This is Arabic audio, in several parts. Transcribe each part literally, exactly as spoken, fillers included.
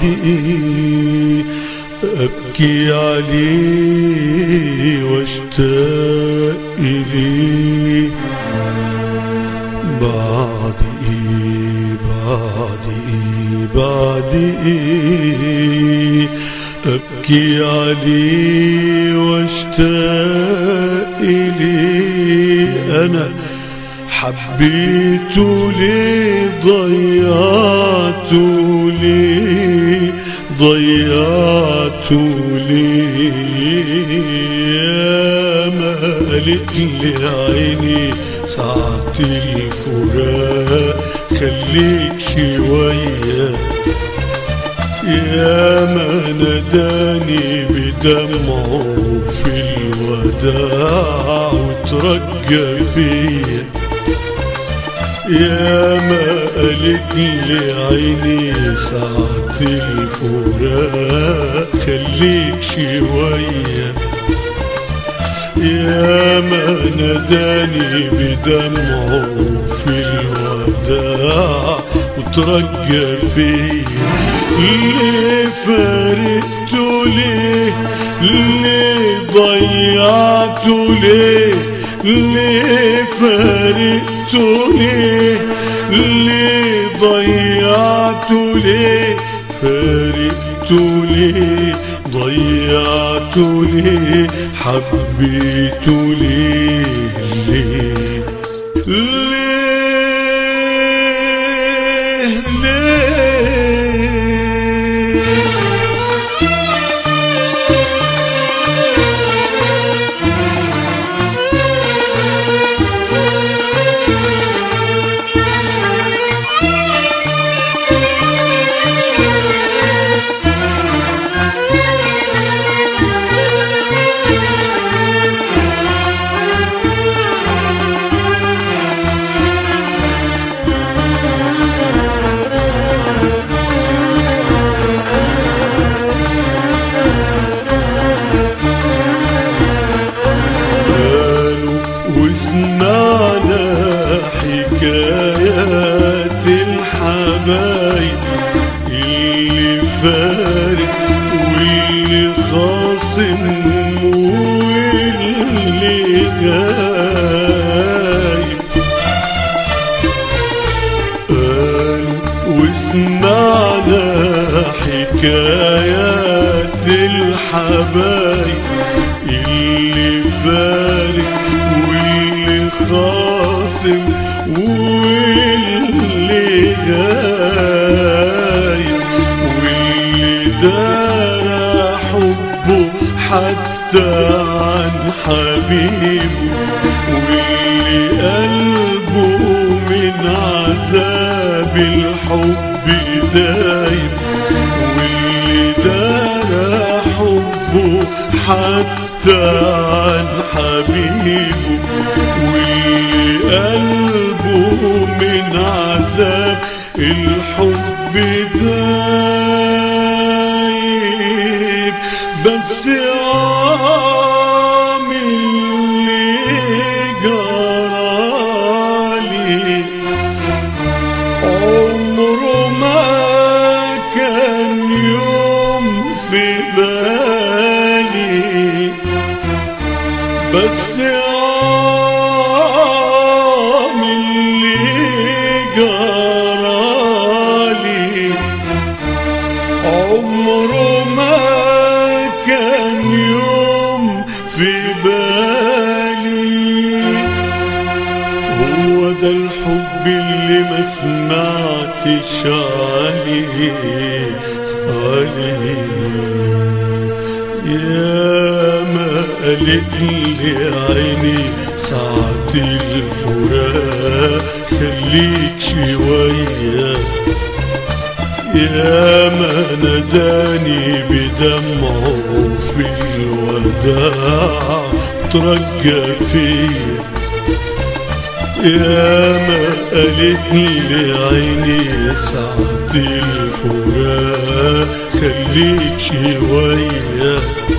بعدي أبكي عليه واشتاق إليه. بعدي بعدي بعدي أبكي عليه واشتاق إليه. أنا حبيته ليه ضيعته ليه ضيعته ليه. يا ما قالت لي عيني ساعة الفراق خليك شوية. يا ما ناداني بدمعه في الوداع وترجى فيا. يا ما قالت لي عيني ساعة الفراق خليك شوية. يا ما ناداني بدمعه في الوداع وترجى فيا. ليه فارقته ليه ليه ضيعته ليه ليه فارقته ليه ليه ضيعته ليه فارقته ليه ضيعته ليه حبيته ليه ليه ليه ليه. وسمعنا حكايات الحبايب اللي فارق واللي خاصم واللي غايب. قالوا وسمعنا حكايات الحبايب اللي فارق خاصم واللي غايب واللي دار حبه حتى عن حبيبه واللي قلبه من عذاب الحب دايب واللي دار حبه حتى عن حبيبه واللي قلبه من عذاب الحب دايب. بس عامل اللي جرالي عمره ما كان يوم في بالي. بس عمره ما كان يوم في بالي. هو ده الحب اللي ما سمعتش عليه عليه. يا ما قالت لي عيني ساعة الفراق خليك شوية. يا ما ناداني بدمعه في الوداع ترجى فيا. يا ما قالت لي عيني ساعة الفراق خليك شوية.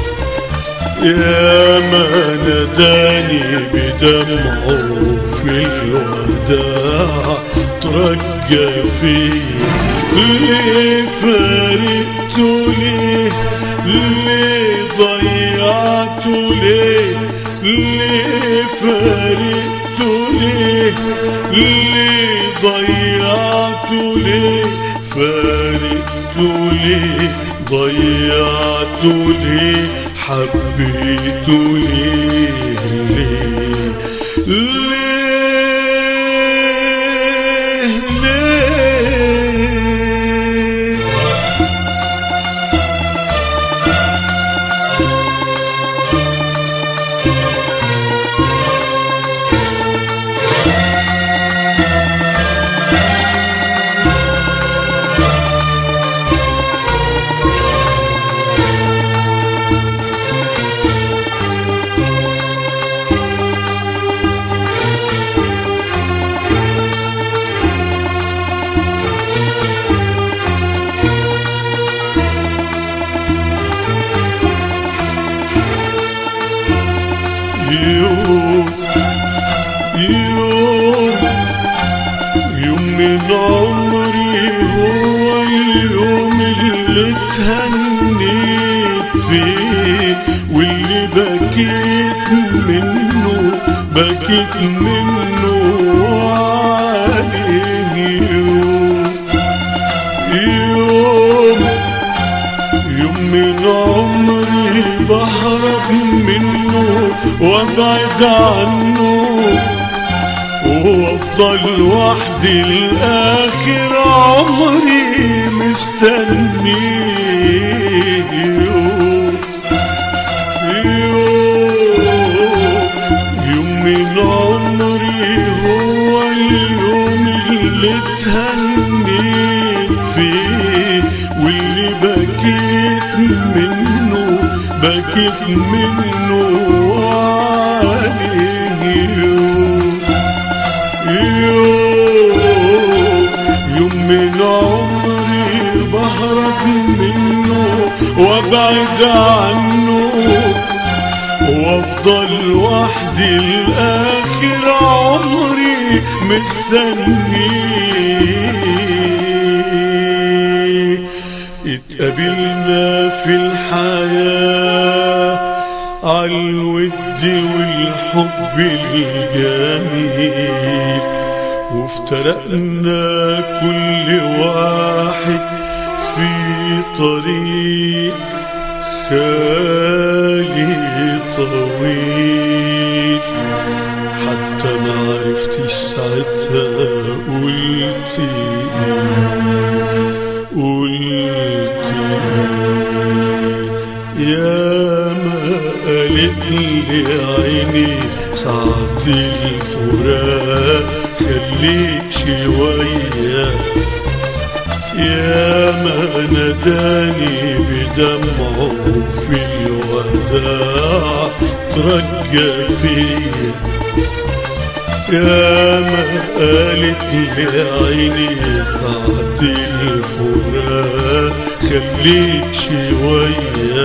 يا ما ناداني بدمعه في الوداع ترجى فيه. ليه فارقته ليه؟ ليه ضيعته ليه؟ ليه فارقته ليه؟ ليه ضيعته ليه؟ فارقته ليه؟ ضيعته ليه؟ حبيته ليه؟ ليه ليه ليه؟ يوم يوم يوم من عمري هو اليوم اللي اتهنيت فيه، واللي بكيت منه بكيت منه عليه. يوم يوم يوم من عمري بهرب منه وابعد عنه، وافضل وحدي لاخر عمري مستنيه. يوم يوم يوم من عمري هو اليوم اللي اتهنيت فيه، واللي بكيت منه بكيت منه عليه. يوم يوم يوم من عمري بهرب منه وابعد عنه، وافضل وحدي لاخر عمري مستنيه. اتقابلنا في الحياة عالود والحب الجميل، وافترقنا كل واحد في طريق خالي طويل. حتى ما عرفتش ساعتها قلت ايه قلت ايه. يا ما قالت لي عيني ساعة الفراق خليك شوية، يا ما ناداني بدمعه في الوداع ترجى فيا. يا ما قالت لي عيني ساعة الفراق خليك شوية،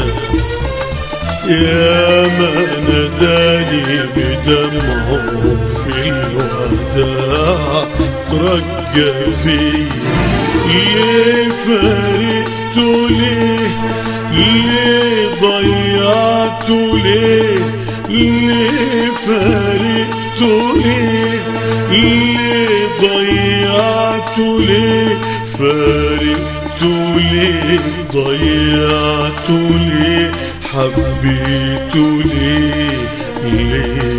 يا ما ناداني بدمعه في الوداع ترجى فيا. ليه فارقته ليه؟ ليه ضيعته ليه؟ ليه فارقته ليه؟ ليه ضيعته ليه؟ فارقته ليه؟ ضيعته ليه؟ حبيته ليه؟ ليه